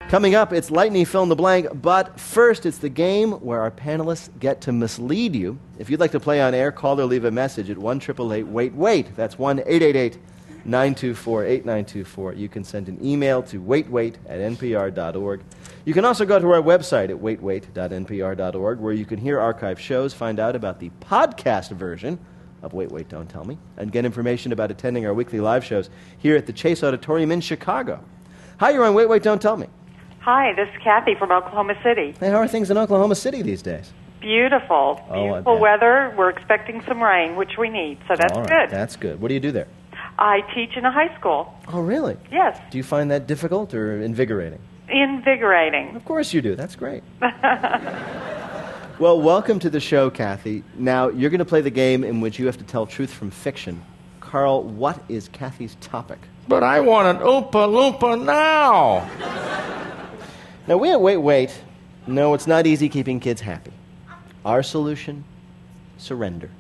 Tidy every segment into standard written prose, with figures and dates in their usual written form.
Coming up, it's Lightning Fill in the Blank, but first it's the game where our panelists get to mislead you. If you'd like to play on air, call or leave a message at 1-888-WAIT-WAIT. That's 1-888-924-8924. You can send an email to waitwait@npr.org. You can also go to our website at waitwait.npr.org, where you can hear archived shows, find out about the podcast version of Wait, Wait, Don't Tell Me, and get information about attending our weekly live shows here at the Chase Auditorium in Chicago. Hi, you're on Wait, Wait, Don't Tell Me. Hi, this is Kathy from Oklahoma City. Hey, how are things in Oklahoma City these days? Beautiful. Beautiful weather. We're expecting some rain, which we need, so that's good. That's good. What do you do there? I teach in a high school. Oh, really? Yes. Do you find that difficult or invigorating? Invigorating. Of course you do. That's great. Well, welcome to the show, Kathy. Now, you're going to play the game in which you have to tell truth from fiction. Carl, what is Kathy's topic? But I want an Oompa Loompa now. Now, we at Wait, Wait know it's not easy keeping kids happy. Our solution? Surrender.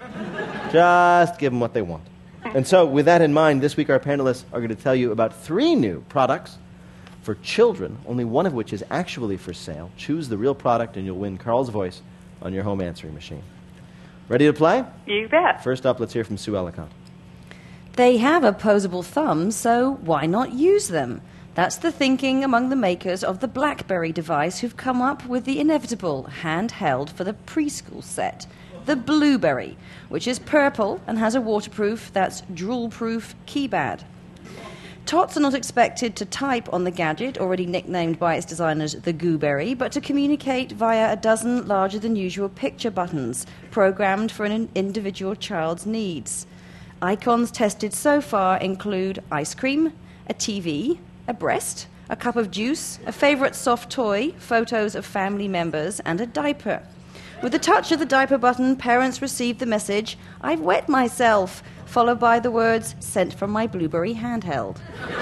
Just give them what they want. And so, with that in mind, this week our panelists are going to tell you about 3 new products for children, only one of which is actually for sale. Choose the real product and you'll win Carl's voice on your home answering machine. Ready to play? You bet. First up, let's hear from Sue Ellicott. They have opposable thumbs, so why not use them? That's the thinking among the makers of the BlackBerry device who've come up with the inevitable handheld for the preschool set, the Blueberry, which is purple and has a waterproof, that's drool-proof keypad. Tots are not expected to type on the gadget, already nicknamed by its designers the Gooberry, but to communicate via a dozen larger-than-usual picture buttons, programmed for an individual child's needs. Icons tested so far include ice cream, a TV, a breast, a cup of juice, a favorite soft toy, photos of family members, and a diaper. With the touch of the diaper button, parents receive the message, "I've wet myself," followed by the words, "Sent from my Blueberry handheld."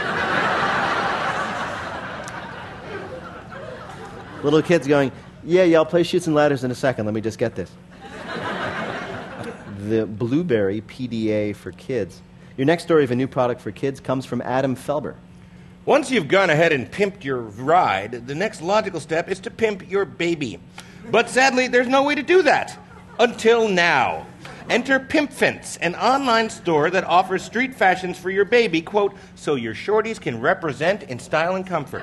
Little kids going, yeah, I'll play Chutes and Ladders in a second. Let me just get this. The Blueberry PDA for kids. Your next story of a new product for kids comes from Adam Felber. Once you've gone ahead and pimped your ride, the next logical step is to pimp your baby. But sadly, there's no way to do that. Until now. Enter PimpFence, an online store that offers street fashions for your baby, quote, so your shorties can represent in style and comfort.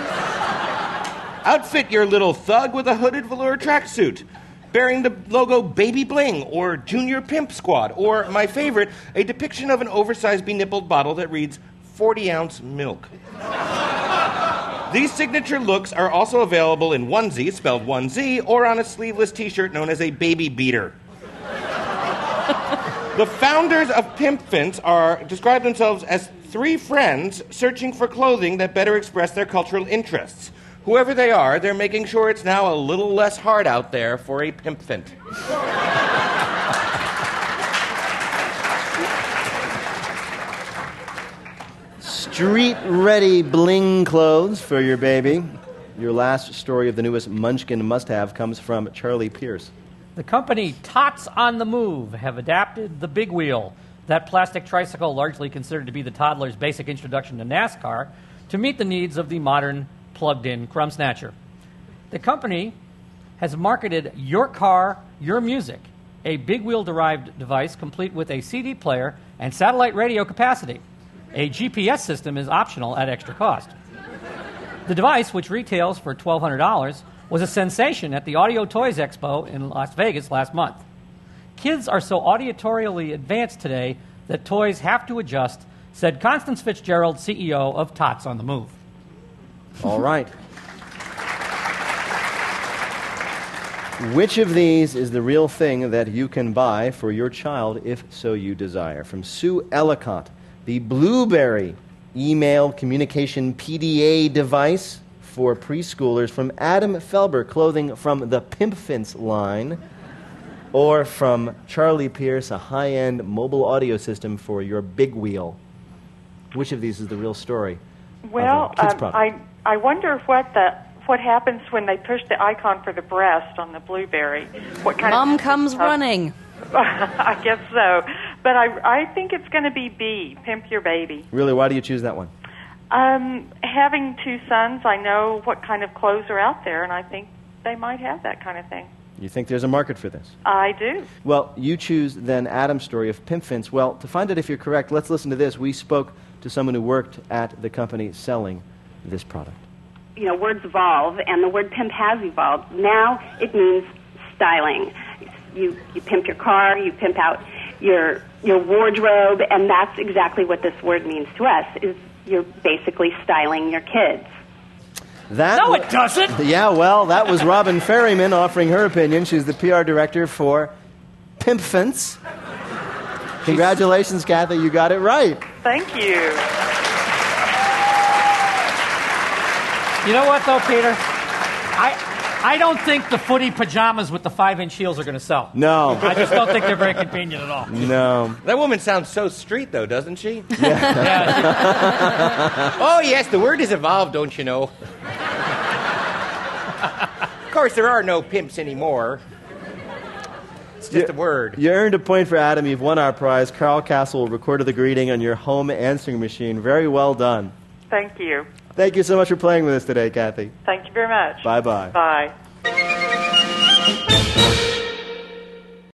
Outfit your little thug with a hooded velour tracksuit, bearing the logo Baby Bling or Junior Pimp Squad, or, my favorite, a depiction of an oversized be-nippled bottle that reads 40-ounce milk. These signature looks are also available in onesie, spelled 1Z, or on a sleeveless t-shirt known as a baby beater. The founders of PimpFence describe themselves as 3 friends searching for clothing that better express their cultural interests. Whoever they are, they're making sure it's now a little less hard out there for a pimpfant. Street-ready bling clothes for your baby. Your last story of the newest Munchkin must-have comes from Charlie Pierce. The company Tots on the Move have adapted the Big Wheel, that plastic tricycle largely considered to be the toddler's basic introduction to NASCAR, to meet the needs of the modern plugged-in crumb snatcher. The company has marketed Your Car, Your Music, a Big Wheel-derived device complete with a CD player and satellite radio capacity. A GPS system is optional at extra cost. The device, which retails for $1,200, was a sensation at the Audio Toys Expo in Las Vegas last month. Kids are so auditorially advanced today that toys have to adjust, said Constance Fitzgerald, CEO of Tots on the Move. All right. Which of these is the real thing that you can buy for your child if so you desire? From Sue Ellicott, the Blueberry email communication PDA device for preschoolers. From Adam Felber, clothing from the PimpFence line. Or from Charlie Pierce, a high-end mobile audio system for your big wheel. Which of these is the real story? Well, of a kids product? I wonder what happens when they push the icon for the breast on the Blueberry. What kind Mom of comes running. I guess so. But I think it's going to be B, Pimp Your Baby. Really, why do you choose that one? Having two sons, I know what kind of clothes are out there, and I think they might have that kind of thing. You think there's a market for this? I do. Well, you choose then Adam's story of Pimp Fence. Well, to find out if you're correct, let's listen to this. We spoke to someone who worked at the company selling this product. You know, words evolve, and the word pimp has evolved. Now it means styling. You pimp your car, you pimp out your wardrobe, and that's exactly what this word means to us, is you're basically styling your kids. No, it doesn't. Yeah, well, that was Robin Ferryman offering her opinion. She's the PR director for Pimp Fence. Congratulations, Kathy, you got it right. Thank you. You know what, though, Peter? I don't think the footy pajamas with the 5-inch heels are going to sell. No. I just don't think they're very convenient at all. No. That woman sounds so street, though, doesn't she? Yeah. Oh, yes, the word has evolved, don't you know? Of course, there are no pimps anymore. It's just a word. You earned a point for Adam. You've won our prize. Carl Castle recorded the greeting on your home answering machine. Very well done. Thank you. Thank you so much for playing with us today, Kathy. Thank you very much. Bye-bye. Bye.